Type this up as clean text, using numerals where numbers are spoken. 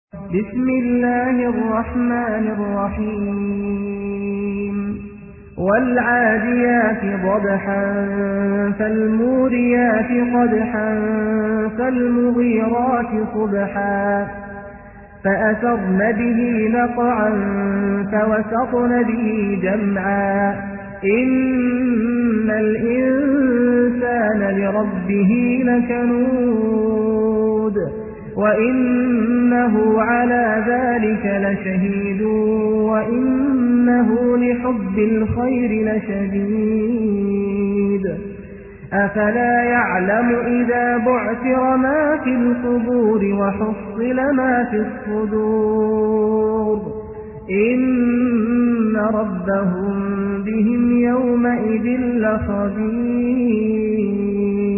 بسم الله الرحمن الرحيم والعاديات ضبحا فالموريات قدحا فالمغيرات صبحا فأثرن به نقعا فوسطن به جمعا إن الإنسان لربه لكنود وإنه على ذلك لشهيد وإنه لحب الخير لشديد أفلا يعلم إذا بعثر ما في القبور وحصل ما في الصدور إن ربهم بهم يومئذ لخبير